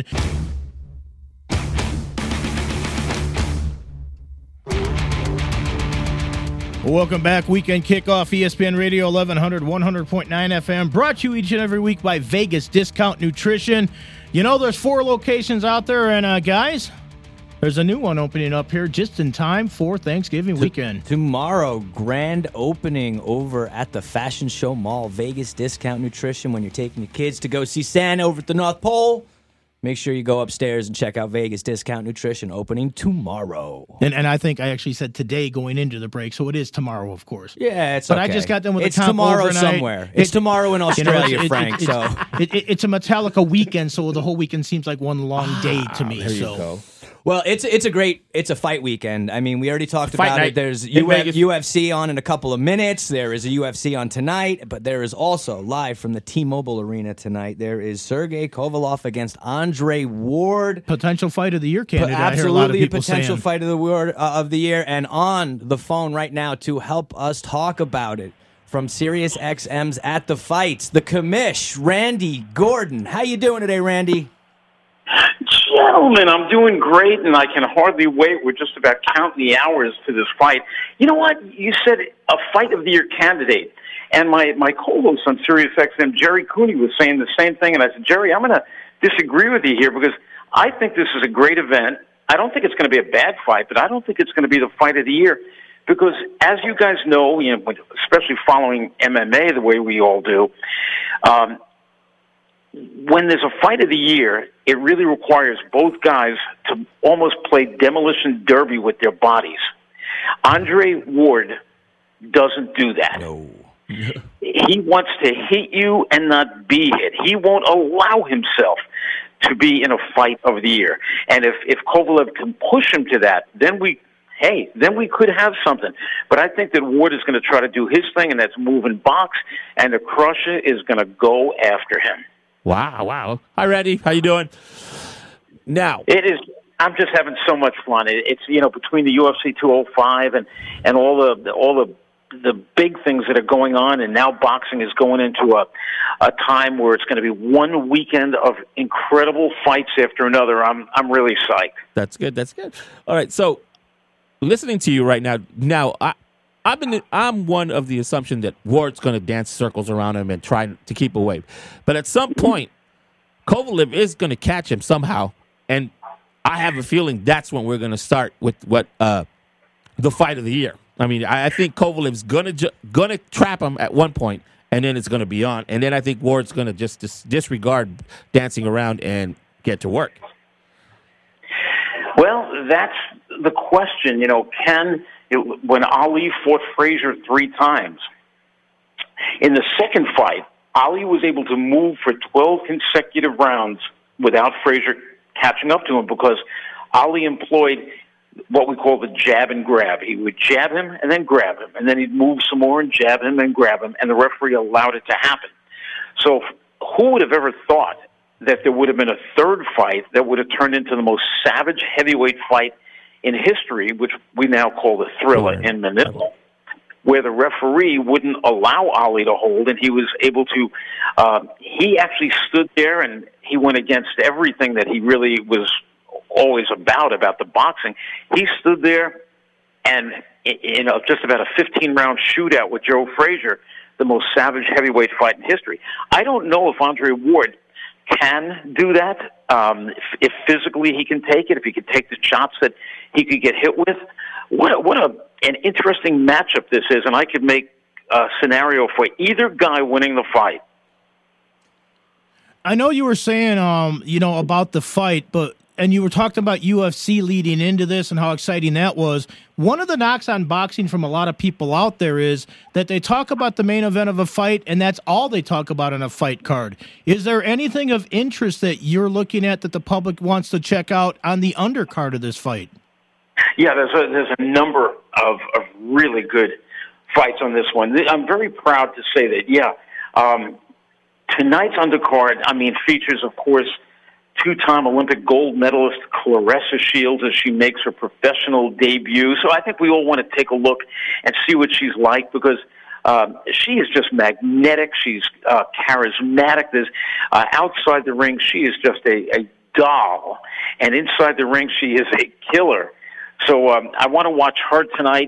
[SPEAKER 3] Welcome back. Weekend kickoff, ESPN Radio 1100, 100.9 FM, brought to you each and every week by Vegas Discount Nutrition. You know, there's 4 locations out there, and guys, there's a new one opening up here just in time for Thanksgiving weekend.
[SPEAKER 4] Tomorrow, grand opening over at the Fashion Show Mall, Vegas Discount Nutrition. When you're taking your kids to go see Santa over at the North Pole, make sure you go upstairs and check out Vegas Discount Nutrition, opening tomorrow.
[SPEAKER 3] And I think I actually said today going into the break, so it is tomorrow, of course.
[SPEAKER 4] Yeah, it's
[SPEAKER 3] But
[SPEAKER 4] okay.
[SPEAKER 3] I just got done with
[SPEAKER 4] it's
[SPEAKER 3] the comp
[SPEAKER 4] tomorrow
[SPEAKER 3] overnight.
[SPEAKER 4] somewhere. It's tomorrow in Australia, Frank.
[SPEAKER 3] It's a Metallica weekend, so the whole weekend seems like one long day to me.
[SPEAKER 5] There you
[SPEAKER 3] so.
[SPEAKER 5] go.
[SPEAKER 4] Well, it's a fight weekend. I mean, we already talked
[SPEAKER 5] Fight
[SPEAKER 4] about
[SPEAKER 5] night
[SPEAKER 4] it. There's
[SPEAKER 5] in Vegas.
[SPEAKER 4] UFC on in a couple of minutes. There is a UFC on tonight, but there is also live from the T-Mobile Arena tonight. There is Sergey Kovalev against Andre Ward.
[SPEAKER 3] Potential fight of the year candidate. I hear
[SPEAKER 4] Absolutely
[SPEAKER 3] a lot of
[SPEAKER 4] a
[SPEAKER 3] people
[SPEAKER 4] potential
[SPEAKER 3] saying.
[SPEAKER 4] fight of the year. And on the phone right now to help us talk about it from Sirius XM's At the Fights, the commish, Randy Gordon. How you doing today, Randy?
[SPEAKER 6] Gentlemen, I'm doing great, and I can hardly wait. We're just about counting the hours to this fight. You know what? You said a fight of the year candidate, and my co-host on Sirius XM, Jerry Cooney, was saying the same thing, and I said, Jerry, I'm going to disagree with you here because I think this is a great event. I don't think it's going to be a bad fight, but I don't think it's going to be the fight of the year because, as you guys know, especially following MMA the way we all do, when there's a fight of the year, it really requires both guys to almost play demolition derby with their bodies. Andre Ward doesn't do that.
[SPEAKER 4] No.
[SPEAKER 6] He wants to hit you and not be hit. He won't allow himself to be in a fight of the year. And if Kovalev can push him to that, then we could have something. But I think that Ward is going to try to do his thing, and that's move and box, and the Crusher is going to go after him.
[SPEAKER 5] Wow. Hi, Randy. How you doing? Now,
[SPEAKER 6] It is. I'm just having so much fun. It's between the UFC 205 and all the big things that are going on, and now boxing is going into a time where it's going to be one weekend of incredible fights after another. I'm really psyched.
[SPEAKER 5] that's good. All right. So, listening to you right now, I'm one of the assumption that Ward's going to dance circles around him and try to keep away. But at some point, Kovalev is going to catch him somehow. And I have a feeling that's when we're going to start with what the fight of the year. I mean, I think Kovalev's gonna trap him at one point, and then it's going to be on. And then I think Ward's going to just disregard dancing around and get to work.
[SPEAKER 6] Well, that's the question. You know, when Ali fought Frazier 3 times, in the second fight, Ali was able to move for 12 consecutive rounds without Frazier catching up to him because Ali employed what we call the jab and grab. He would jab him and then grab him, and then he'd move some more and jab him and grab him, and the referee allowed it to happen. So who would have ever thought that there would have been a third fight that would have turned into the most savage heavyweight fight in history, which we now call the Thriller in Manila, where the referee wouldn't allow Ali to hold, and he was able to, he actually stood there and he went against everything that he really was always about the boxing. He stood there and in just about a 15-round shootout with Joe Frazier, the most savage heavyweight fight in history. I don't know if Andre Ward can do that, if physically he can take it, if he can take the shots that he could get hit with. What an interesting matchup this is, and I could make a scenario for either guy winning the fight.
[SPEAKER 3] I know you were saying, about the fight, and you were talking about UFC leading into this and how exciting that was. One of the knocks on boxing from a lot of people out there is that they talk about the main event of a fight, and that's all they talk about on a fight card. Is there anything of interest that you're looking at that the public wants to check out on the undercard of this fight?
[SPEAKER 6] Yeah, there's a number of really good fights on this one. I'm very proud to say that, tonight's undercard, features, of course, 2-time Olympic gold medalist Claressa Shields as she makes her professional debut. So I think we all want to take a look and see what she's like because she is just magnetic. She's charismatic. There's outside the ring, she is just a doll. And inside the ring, she is a killer. So I want to watch her tonight.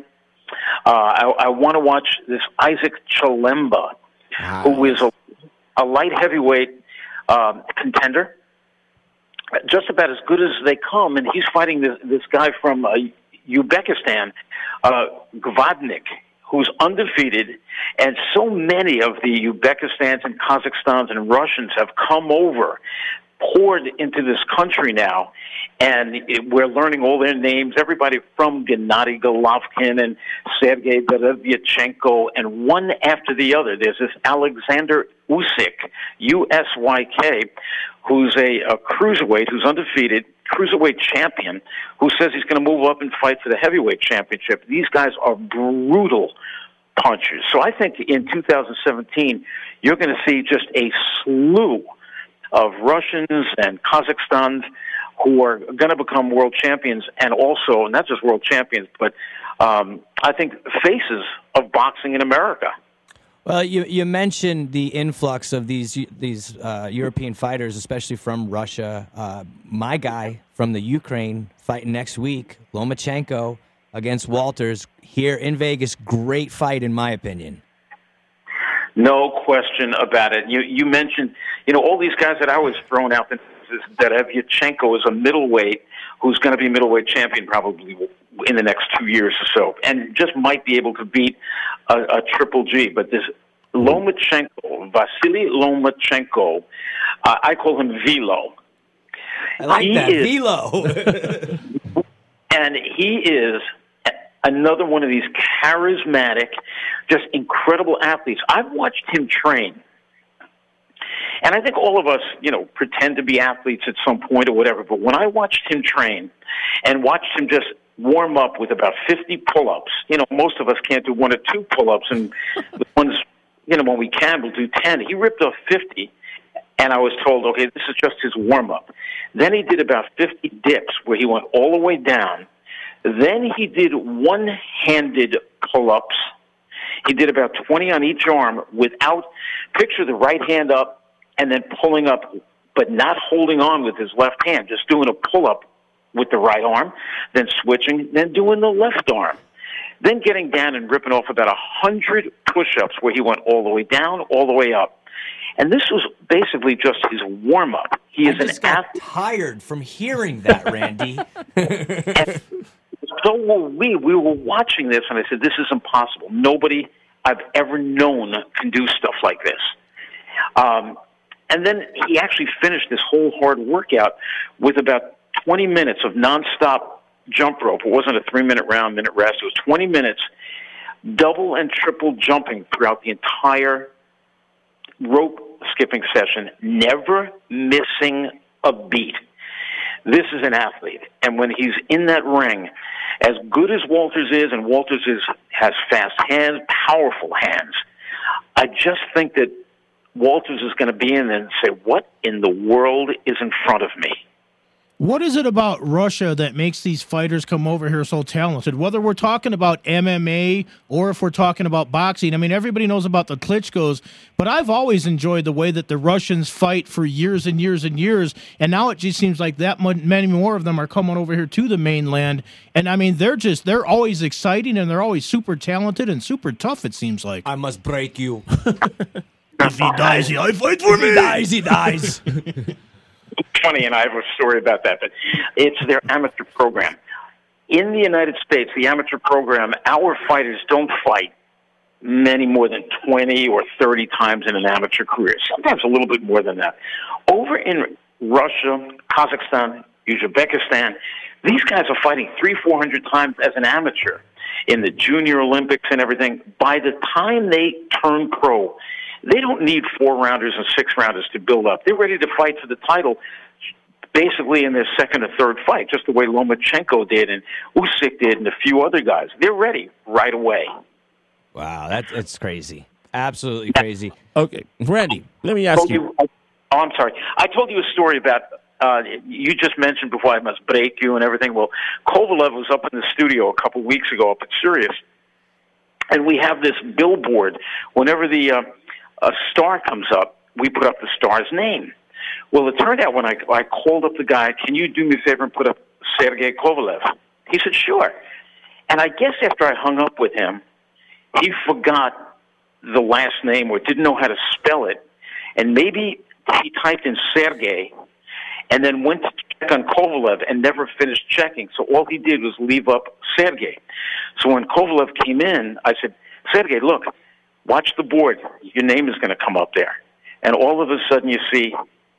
[SPEAKER 6] I want to watch this Isaac Chilemba, who is a light heavyweight contender. Just about as good as they come, and he's fighting this guy from Uzbekistan, Gvadnik, who's undefeated, and so many of the Uzbekistans and Kazakhstans and Russians have come over, poured into this country now, and we're learning all their names, everybody from Gennady Golovkin and Sergei Derevyachenko, and one after the other. There's this Alexander Usyk, U-S-Y-K, who's a cruiserweight, who's undefeated, cruiserweight champion, who says he's going to move up and fight for the heavyweight championship. These guys are brutal punchers. So I think in 2017, you're going to see just a slew of Russians and Kazakhstans who are going to become world champions, and also, not just world champions, but I think faces of boxing in America.
[SPEAKER 4] Well, you mentioned the influx of these European fighters, especially from Russia. My guy from the Ukraine fighting next week, Lomachenko against Walters here in Vegas. Great fight, in my opinion.
[SPEAKER 6] No question about it. You mentioned, all these guys that I was thrown out. That Derevyachenko is a middleweight who's going to be middleweight champion probably in the next 2 years or so, and just might be able to beat a Triple G. But this Lomachenko, Vasily Lomachenko, I call him Velo.
[SPEAKER 4] I like that, Velo.
[SPEAKER 6] And he is another one of these charismatic, just incredible athletes. I've watched him train. And I think all of us, pretend to be athletes at some point or whatever, but when I watched him train and watched him just warm up with about 50 pull-ups, most of us can't do 1 or 2 pull-ups, and the ones, when we can, we'll do 10. He ripped off 50, and I was told, okay, this is just his warm-up. Then he did about 50 dips where he went all the way down. Then he did one-handed pull-ups. He did about 20 on each arm without, picture the right hand up, and then pulling up, but not holding on with his left hand, just doing a pull-up with the right arm, then switching, then doing the left arm. Then getting down and ripping off about 100 push-ups where he went all the way down, all the way up. And this was basically just his warm-up. He is
[SPEAKER 4] I just
[SPEAKER 6] an
[SPEAKER 4] got
[SPEAKER 6] athlete.
[SPEAKER 4] tired from hearing that, Randy.
[SPEAKER 6] And so were we. We were watching this, and I said, this is impossible. Nobody I've ever known can do stuff like this. And then he actually finished this whole hard workout with about 20 minutes of nonstop jump rope. It wasn't a 3-minute round, minute rest. It was 20 minutes, double and triple jumping throughout the entire rope skipping session, never missing a beat. This is an athlete. And when he's in that ring, as good as Walters is, and Walters has fast hands, powerful hands, I just think that Walters is going to be in there and say, what in the world is in front of me?
[SPEAKER 3] What is it about Russia that makes these fighters come over here so talented? Whether we're talking about MMA or if we're talking about boxing, I mean, everybody knows about the Klitschko's, but I've always enjoyed the way that the Russians fight for years and years and years, and now it just seems like that many more of them are coming over here to the mainland, and I mean, they're always exciting, and they're always super talented and super tough, it seems like.
[SPEAKER 4] I must break you.
[SPEAKER 3] If he dies, I fight for me!
[SPEAKER 4] He dies, he dies.
[SPEAKER 6] Funny, and I have a story about that, but it's their amateur program. In the United States, the amateur program, our fighters don't fight many more than 20 or 30 times in an amateur career, sometimes a little bit more than that. Over in Russia, Kazakhstan, Uzbekistan, these guys are fighting 300-400 times as an amateur in the Junior Olympics and everything. By the time they turn pro, they don't need 4-rounders and 6-rounders to build up. They're ready to fight for the title basically in their second or third fight, just the way Lomachenko did and Usyk did and a few other guys. They're ready right away.
[SPEAKER 4] Wow, that's crazy. Absolutely crazy.
[SPEAKER 5] Okay, Randy, let me ask you.
[SPEAKER 6] I'm sorry. I told you a story about, you just mentioned before I must break you and everything. Well, Kovalev was up in the studio a couple weeks ago up at Sirius, and we have this billboard. Whenever a star comes up, we put up the star's name. Well, it turned out when I called up the guy, can you do me a favor and put up Sergei Kovalev? He said, sure. And I guess after I hung up with him, he forgot the last name or didn't know how to spell it. And maybe he typed in Sergei and then went to check on Kovalev and never finished checking. So all he did was leave up Sergei. So when Kovalev came in, I said, Sergei, look, watch the board. Your name is going to come up there. And all of a sudden you see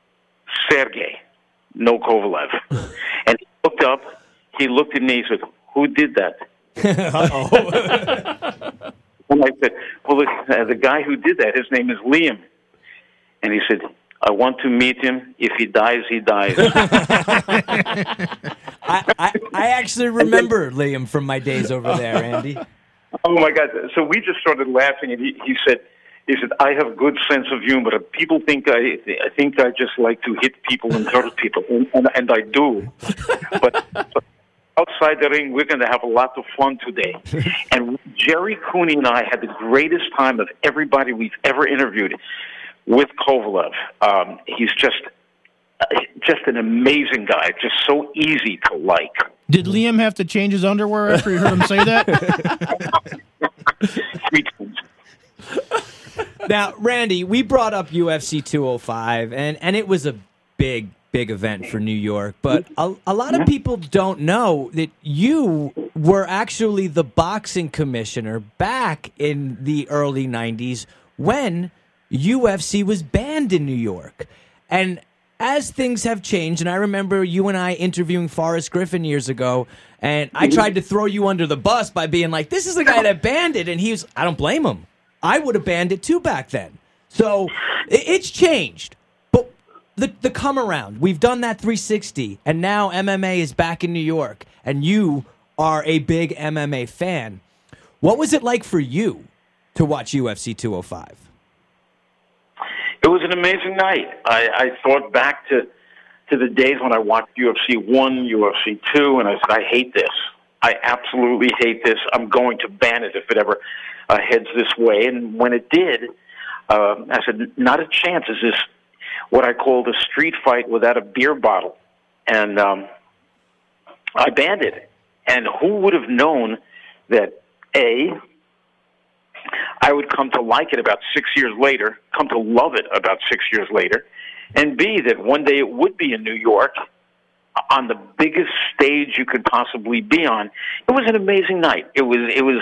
[SPEAKER 6] Sergei, no Kovalev. And he looked up, he looked at me, he said, who did that? And I said, well, the guy who did that, his name is Liam. And he said, I want to meet him. If he dies, he dies.
[SPEAKER 4] I actually remember Liam from my days over there, Andy.
[SPEAKER 6] Oh, my God. So we just started laughing, and he said, I have good sense of humor. People think I just like to hit people and hurt people, and I do. But outside the ring, we're going to have a lot of fun today. And Jerry Cooney and I had the greatest time of everybody we've ever interviewed with Kovalev. He's just an amazing guy, just so easy to like.
[SPEAKER 3] Did Liam have to change his underwear after you heard him say that?
[SPEAKER 6] 3 times.
[SPEAKER 4] Now, Randy, we brought up UFC 205, and it was a big event for New York, but a lot of people don't know that you were actually the boxing commissioner back in the early 90s when UFC was banned in New York. And as things have changed, and I remember you and I interviewing Forrest Griffin years ago, and I tried to throw you under the bus by being like, this is the guy that banned it, and I don't blame him. I would have banned it too back then. So it's changed. But the come around, we've done that 360, and now MMA is back in New York, and you are a big MMA fan. What was it like for you to watch UFC 205?
[SPEAKER 6] It was an amazing night. I thought back to the days when I watched UFC 1, UFC 2, and I said, I hate this. I absolutely hate this. I'm going to ban it if it ever heads this way. And when it did, I said, not a chance. Is this what I called a street fight without a beer bottle? And I banned it. And who would have known that, A, I I would come to like it about 6 years later, come to love it about 6 years later, and B, that one day it would be in New York on the biggest stage you could possibly be on. It was an amazing night. It was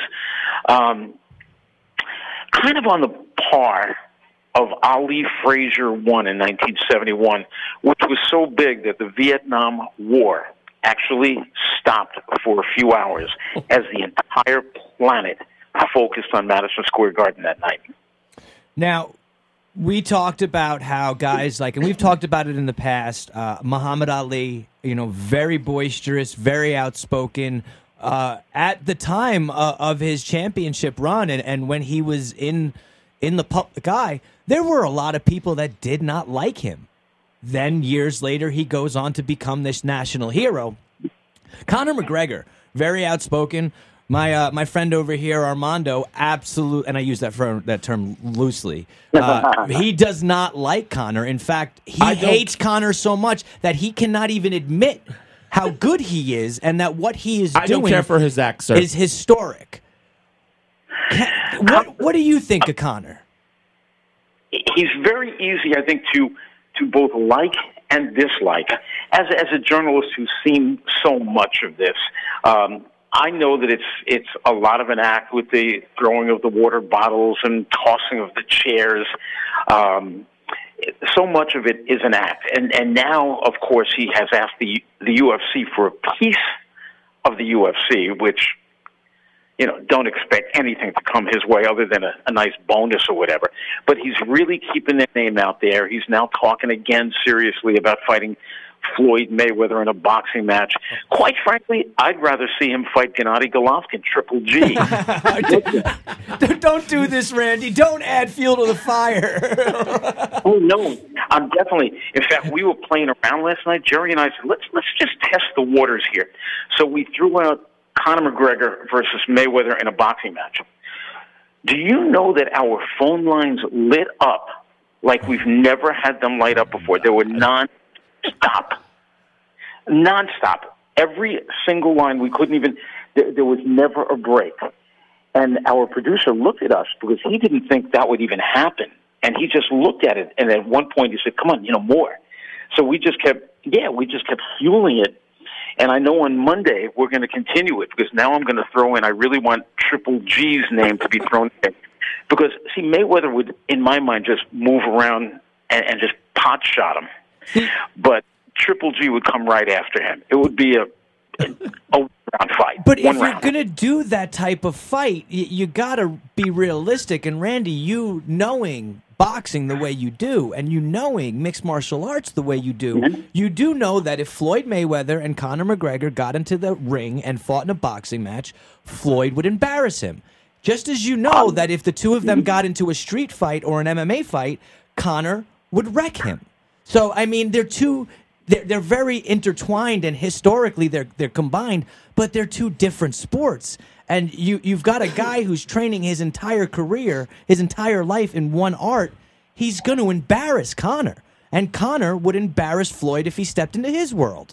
[SPEAKER 6] kind of on the par of Ali Frazier won in 1971, which was so big that the Vietnam War actually stopped for a few hours as the entire planet focused on Madison Square Garden that night.
[SPEAKER 4] Now, we talked about how guys like, and we've talked about it in the past, Muhammad Ali, very boisterous, very outspoken, at the time of his championship run and when he was in the public eye, there were a lot of people that did not like him. Then years later, he goes on to become this national hero. Conor McGregor, very outspoken. My friend over here, Armando, absolute, and I use that term loosely. He does not like Conor. In fact, he hates Conor so much that he cannot even admit how good he is and that what he is doing
[SPEAKER 5] don't care for his act, sir.
[SPEAKER 4] Is historic. What do you think of Conor?
[SPEAKER 6] He's very easy, I think, to both like and dislike. As a journalist who's seen so much of this, I know that it's a lot of an act with the throwing of the water bottles and tossing of the chairs. So much of it is an act. And now, of course, he has asked the UFC for a piece of the UFC, which, don't expect anything to come his way other than a nice bonus or whatever. But he's really keeping their name out there. He's now talking again seriously about fighting Floyd Mayweather in a boxing match. Quite frankly, I'd rather see him fight Gennady Golovkin, Triple G.
[SPEAKER 4] Don't do this, Randy. Don't add fuel to the fire.
[SPEAKER 6] Oh, no. I'm definitely. In fact, we were playing around last night. Jerry and I said, let's just test the waters here. So we threw out Conor McGregor versus Mayweather in a boxing match. Do you know that our phone lines lit up like we've never had them light up before? They were non-stop. Every single line, we couldn't even, there was never a break. And our producer looked at us because he didn't think that would even happen. And he just looked at it, and at one point he said, come on, more. So we just kept fueling it. And I know on Monday we're going to continue it because now I'm going to throw in, I really want Triple G's name to be thrown in. Because, see, Mayweather would, in my mind, just move around and just pot shot him. But Triple G would come right after him. It would be a one-round fight.
[SPEAKER 4] But if you're going to do that type of fight, you got to be realistic. And, Randy, you knowing boxing the way you do and you knowing mixed martial arts the way you do, you do know that if Floyd Mayweather and Conor McGregor got into the ring and fought in a boxing match, Floyd would embarrass him. Just as you know that if the two of them got into a street fight or an MMA fight, Conor would wreck him. So, I mean, they're very intertwined and historically they're combined, but they're two different sports. And you've got a guy who's training his entire career, his entire life in one art. He's going to embarrass Conor. And Conor would embarrass Floyd if he stepped into his world.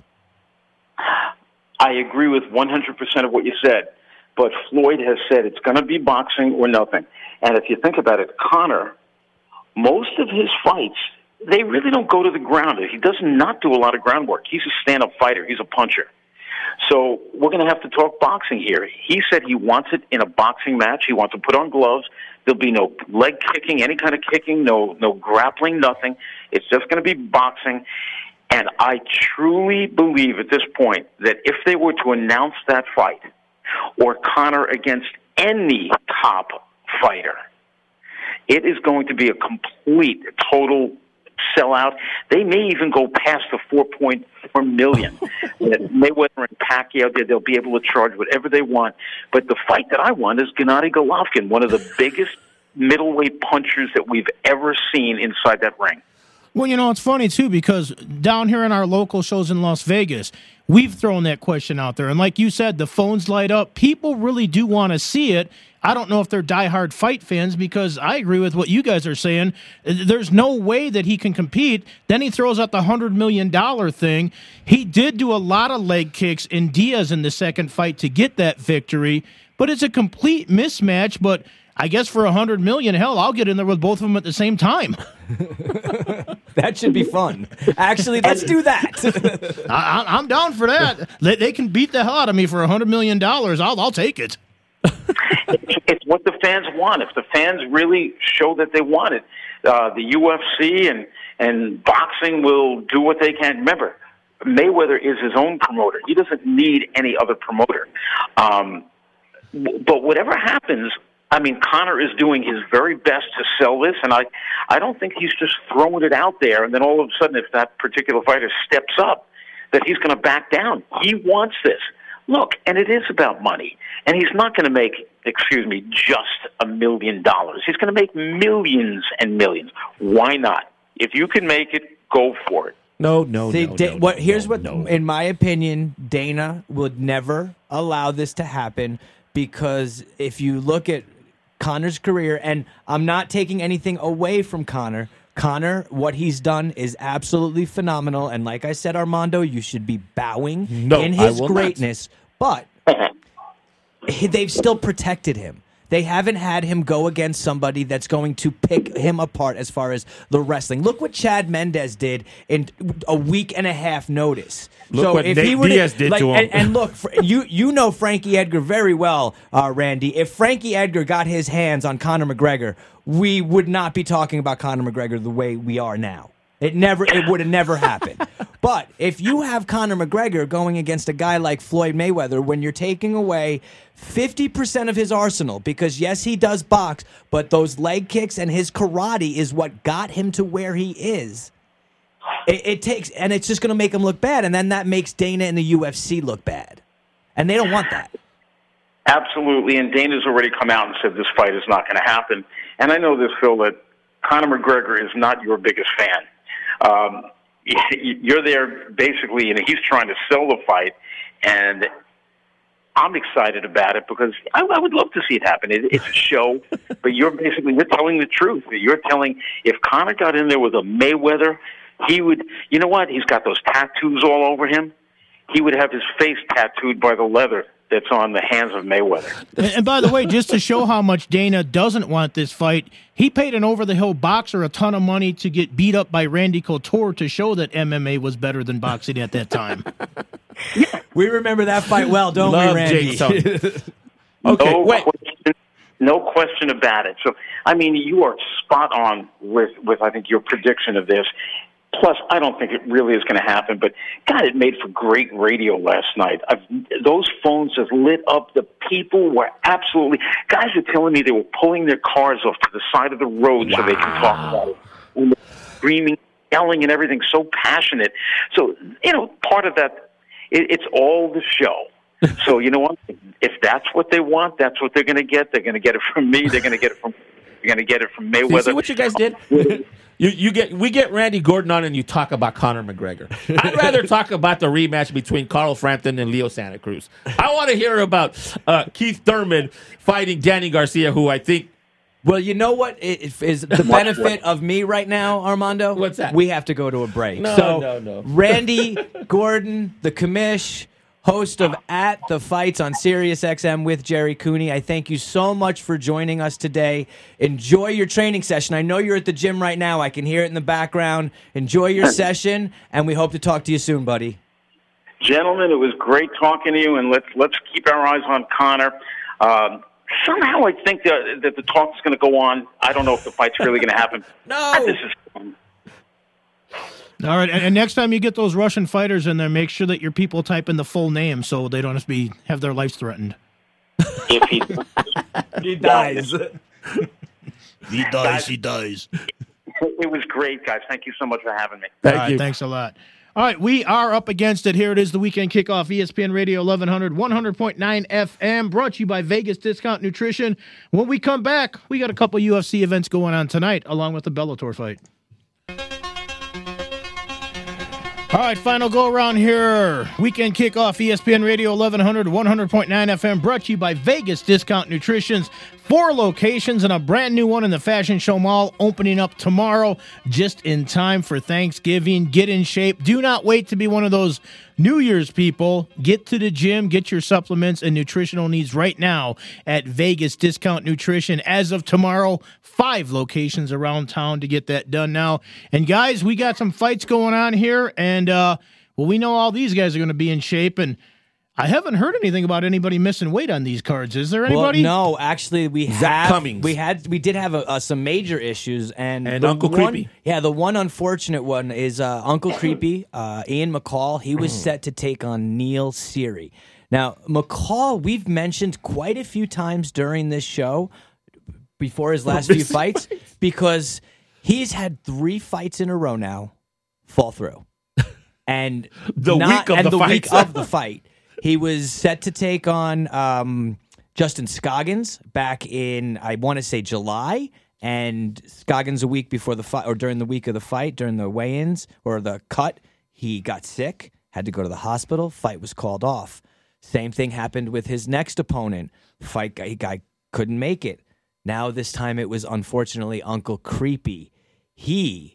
[SPEAKER 6] I agree with 100% of what you said. But Floyd has said it's going to be boxing or nothing. And if you think about it, Conor, most of his fights, they really don't go to the ground. He does not do a lot of groundwork. He's a stand-up fighter. He's a puncher. So we're going to have to talk boxing here. He said he wants it in a boxing match. He wants to put on gloves. There'll be no leg kicking, any kind of kicking, no grappling, nothing. It's just going to be boxing. And I truly believe at this point that if they were to announce that fight or Conor against any top fighter, it is going to be a complete, total sellout. They may even go past the 4.4 million. Mayweather and Pacquiao, they'll be able to charge whatever they want. But the fight that I want is Gennady Golovkin, one of the biggest middleweight punchers that we've ever seen inside that ring.
[SPEAKER 3] Well, it's funny, too, because down here in our local shows in Las Vegas, we've thrown that question out there. And like you said, the phones light up. People really do want to see it. I don't know if they're diehard fight fans because I agree with what you guys are saying. There's no way that he can compete. Then he throws out the $100 million thing. He did do a lot of leg kicks in Diaz in the second fight to get that victory, but it's a complete mismatch. But I guess for $100 million, hell, I'll get in there with both of them at the same time.
[SPEAKER 4] That should be fun. Actually, let's do that.
[SPEAKER 3] I'm down for that. They can beat the hell out of me for $100 million. I'll take it.
[SPEAKER 6] It's what the fans want. If the fans really show that they want it, the UFC and boxing will do what they can. Remember, Mayweather is his own promoter. He doesn't need any other promoter. But whatever happens, I mean, Conor is doing his very best to sell this, and I don't think he's just throwing it out there, and then all of a sudden, if that particular fighter steps up, that he's going to back down. He wants this. Look, and it is about money. And he's not going to make, just $1 million. He's going to make millions and millions. Why not? If you can make it, go for it.
[SPEAKER 4] In my opinion, Dana would never allow this to happen, because if you look at Conor's career, and I'm not taking anything away from Conor, what he's done is absolutely phenomenal. And like I said, Armando, you should be bowing in his greatness. But they've still protected him. They haven't had him go against somebody that's going to pick him apart as far as the wrestling. Look what Chad Mendez did in a week and a half notice.
[SPEAKER 5] Look what Nate Diaz did to him.
[SPEAKER 4] And look, you know Frankie Edgar very well, Randy. If Frankie Edgar got his hands on Conor McGregor, we would not be talking about Conor McGregor the way we are now. It would have never happened. But if you have Conor McGregor going against a guy like Floyd Mayweather, when you're taking away 50% of his arsenal, because yes, he does box, but those leg kicks and his karate is what got him to where he is. And it's just going to make him look bad, and then that makes Dana and the UFC look bad, and they don't want that.
[SPEAKER 6] Absolutely, and Dana's already come out and said this fight is not going to happen. And I know this, Phil, that Conor McGregor is not your biggest fan. You're there basically, and he's trying to sell the fight, and I'm excited about it because I would love to see it happen. It's a show, but you're telling the truth. You're telling, if Conor got in there with a Mayweather, he would, you know what? He's got those tattoos all over him. He would have his face tattooed by the leather that's on the hands of Mayweather.
[SPEAKER 3] And by the way, just to show how much Dana doesn't want this fight, he paid an over-the-hill boxer a ton of money to get beat up by Randy Couture to show that MMA was better than boxing at that time.
[SPEAKER 4] We remember that fight well, don't we, Randy?
[SPEAKER 5] Okay,
[SPEAKER 6] no question about it. So, I mean, you are spot on with I think, your prediction of this. Plus, I don't think it really is going to happen, but God, it made for great radio last night. Those phones just lit up. The people were absolutely, guys are telling me they were pulling their cars off to the side of the road so they can talk about it. And screaming, yelling, and everything, so passionate. So, part of that, it's all the show. So, you know what? If that's what they want, that's what they're going to get. They're going to get it from me. They're going to get it from Mayweather.
[SPEAKER 5] See what you guys did? We get Randy Gordon on and you talk about Conor McGregor. I'd rather talk about the rematch between Carl Frampton and Leo Santa Cruz. I want to hear about Keith Thurman fighting Danny Garcia, who I think.
[SPEAKER 4] Well, you know what is the benefit of me right now, Armando?
[SPEAKER 5] What's that?
[SPEAKER 4] We have to go to a break.
[SPEAKER 5] No.
[SPEAKER 4] Randy Gordon, the commish, host of At the Fights on Sirius XM with Jerry Cooney. I thank you so much for joining us today. Enjoy your training session. I know you're at the gym right now. I can hear it in the background. Enjoy your session, and we hope to talk to you soon, buddy.
[SPEAKER 6] Gentlemen, it was great talking to you, and let's keep our eyes on Conor. Somehow I think that the talk's going to go on. I don't know if the fight's really going to happen.
[SPEAKER 4] No.
[SPEAKER 6] This is fun.
[SPEAKER 3] All right, and next time you get those Russian fighters in there, make sure that your people type in the full name so they don't have their lives threatened.
[SPEAKER 6] If he
[SPEAKER 4] dies.
[SPEAKER 3] He dies.
[SPEAKER 6] It was great, guys. Thank you so much for having me.
[SPEAKER 5] Thank you.
[SPEAKER 3] Thanks a lot. All right, we are up against it. Here it is, the Weekend Kickoff, ESPN Radio 1100, 100.9 FM, brought to you by Vegas Discount Nutrition. When we come back, we got a couple UFC events going on tonight, along with the Bellator fight. All right, final go-around here. Weekend Kickoff, ESPN Radio 1100, 100.9 FM, brought to you by Vegas Discount Nutrition's 4 locations and a brand new one in the Fashion Show Mall opening up tomorrow just in time for Thanksgiving. Get in shape. Do not wait to be one of those New Year's people. Get to the gym, get your supplements and nutritional needs right now at Vegas Discount Nutrition. As of tomorrow, 5 locations around town to get that done now. And guys, we got some fights going on here, and we know all these guys are going to be in shape, and I haven't heard anything about anybody missing weight on these cards. Is there anybody?
[SPEAKER 4] Well, no, actually, we
[SPEAKER 5] Zach Cummings.
[SPEAKER 4] We did have some major issues, and
[SPEAKER 5] Uncle Creepy.
[SPEAKER 4] Yeah, the one unfortunate one is Uncle Creepy, Ian McCall. He was set to take on Neil Seary. Now, McCall, we've mentioned quite a few times during this show before his last few fights because he's had 3 fights in a row now fall through, and
[SPEAKER 5] The week of the fight.
[SPEAKER 4] He was set to take on Justin Scoggins back in, I want to say, July. And Scoggins, a week before the fight, or during the week of the fight, during the weigh-ins or the cut, he got sick, had to go to the hospital. Fight was called off. Same thing happened with his next opponent. Guy couldn't make it. Now this time it was, unfortunately, Uncle Creepy. He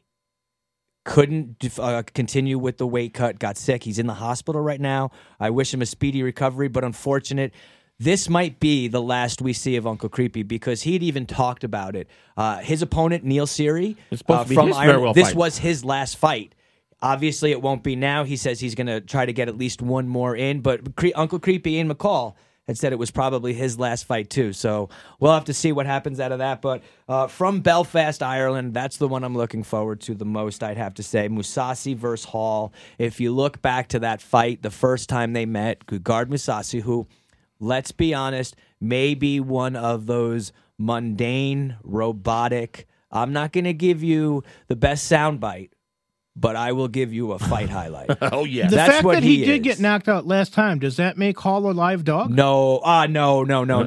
[SPEAKER 4] couldn't continue with the weight cut, got sick. He's in the hospital right now. I wish him a speedy recovery, but unfortunate. This might be the last we see of Uncle Creepy because he'd even talked about it. His opponent, Neil Seary, from Ireland, this was his last fight. Obviously, it won't be now. He says he's going to try to get at least one more in, but Uncle Creepy, Ian McCall, had said it was probably his last fight too. So we'll have to see what happens out of that. But from Belfast, Ireland, that's the one I'm looking forward to the most, I'd have to say. Mousasi versus Hall. If you look back to that fight, the first time they met, Gegard Mousasi, who, let's be honest, may be one of those mundane, robotic, I'm not going to give you the best soundbite, but I will give you a fight highlight.
[SPEAKER 5] Oh, yeah.
[SPEAKER 3] The
[SPEAKER 4] That's
[SPEAKER 3] fact
[SPEAKER 4] what
[SPEAKER 3] that he
[SPEAKER 4] he
[SPEAKER 3] did
[SPEAKER 4] is.
[SPEAKER 3] get knocked out last time, does that make Hall a live dog?
[SPEAKER 4] No. No.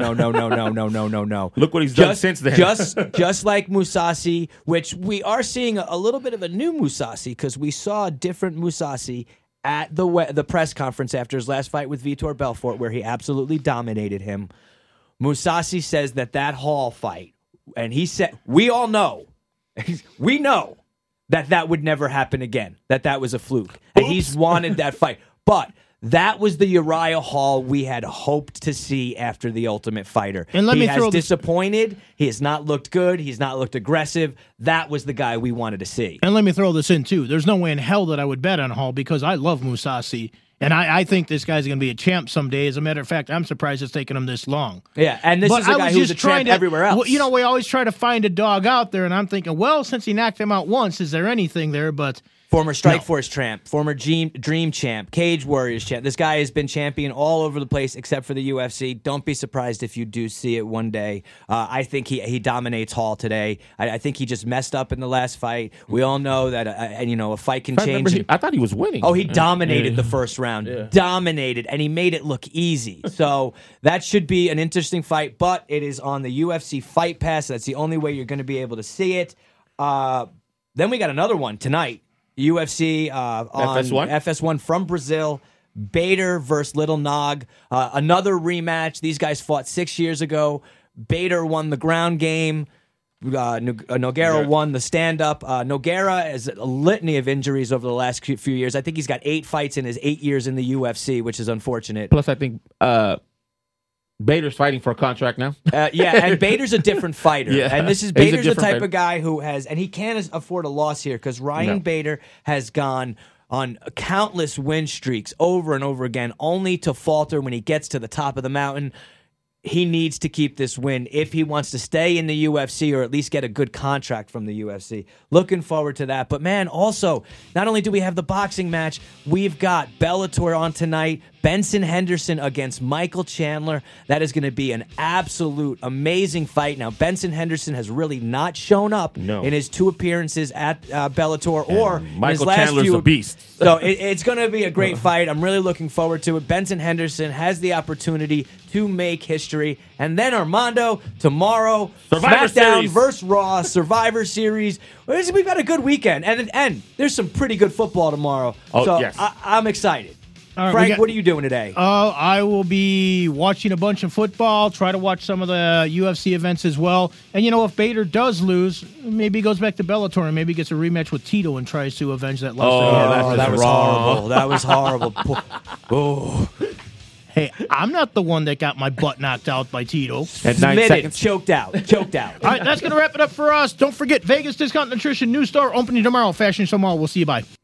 [SPEAKER 5] Look what he's done since then.
[SPEAKER 4] just like Mousasi, which we are seeing a little bit of a new Mousasi because we saw a different Mousasi at the press conference after his last fight with Vitor Belfort, where he absolutely dominated him. Mousasi says that Hall fight, and he said, we all know, we know that would never happen again, that was a fluke. And he's wanted that fight. But that was the Uriah Hall we had hoped to see after The Ultimate Fighter.
[SPEAKER 3] And
[SPEAKER 4] he has disappointed. He has not looked good. He's not looked aggressive. That was the guy we wanted to see.
[SPEAKER 3] And let me throw this in, too. There's no way in hell that I would bet on Hall because I love Mousasi. And I think this guy's going to be a champ someday. As a matter of fact, I'm surprised it's taken him this long.
[SPEAKER 4] Yeah, and this is a guy who's a champ everywhere else.
[SPEAKER 3] Well, you know, we always try to find a dog out there, and I'm thinking, well, since he knocked him out once, is there anything there? But
[SPEAKER 4] former Strikeforce champ, former Dream champ, Cage Warriors champ. This guy has been champion all over the place except for the UFC. Don't be surprised if you do see it one day. I think he dominates Hall today. I think he just messed up in the last fight. We all know that a fight can change.
[SPEAKER 5] I thought he was winning.
[SPEAKER 4] Oh, he dominated the first round. Yeah. Dominated, and he made it look easy. So that should be an interesting fight, but it is on the UFC Fight Pass. That's the only way you're going to be able to see it. Then we got another one tonight. UFC on FS1 from Brazil. Bader versus Little Nog. Another rematch. These guys fought 6 years ago. Bader won the ground game. Nogueira won the stand-up. Nogueira has a litany of injuries over the last few years. I think he's got 8 fights in his 8 years in the UFC, which is unfortunate.
[SPEAKER 5] Plus, I think Bader's fighting for a contract now.
[SPEAKER 4] And Bader's a different fighter.
[SPEAKER 5] Yeah.
[SPEAKER 4] And Bader's the type of guy who has, and he can't afford a loss here because Ryan Bader has gone on countless win streaks over and over again, only to falter when he gets to the top of the mountain. He needs to keep this win if he wants to stay in the UFC or at least get a good contract from the UFC. Looking forward to that. But, man, also, not only do we have the boxing match, we've got Bellator on tonight. Benson Henderson against Michael Chandler. That is going to be an absolute amazing fight. Now, Benson Henderson has really not shown up in his 2 appearances at Bellator or
[SPEAKER 5] Michael
[SPEAKER 4] his last
[SPEAKER 5] Chandler's
[SPEAKER 4] few.
[SPEAKER 5] a beast.
[SPEAKER 4] So it's going to be a great fight. I'm really looking forward to it. Benson Henderson has the opportunity to make history. And then, Armando, tomorrow,
[SPEAKER 5] Survivor
[SPEAKER 4] SmackDown
[SPEAKER 5] Series.
[SPEAKER 4] versus Raw, Survivor Series. We've got a good weekend. And there's some pretty good football tomorrow.
[SPEAKER 5] Oh,
[SPEAKER 4] so
[SPEAKER 5] yes.
[SPEAKER 4] I'm excited.
[SPEAKER 3] All right,
[SPEAKER 4] Frank, what are you doing today?
[SPEAKER 3] I will be watching a bunch of football, try to watch some of the UFC events as well. And, if Bader does lose, maybe he goes back to Bellator and maybe gets a rematch with Tito and tries to avenge that loss.
[SPEAKER 4] That was horrible. That was horrible. Oh.
[SPEAKER 3] Hey, I'm not the one that got my butt knocked out by Tito.
[SPEAKER 5] At 9
[SPEAKER 4] Admit it.
[SPEAKER 5] seconds.
[SPEAKER 4] Choked out.
[SPEAKER 3] All right, that's going to wrap it up for us. Don't forget, Vegas Discount Nutrition new store opening tomorrow. Fashion Show Mall. We'll see you. Bye.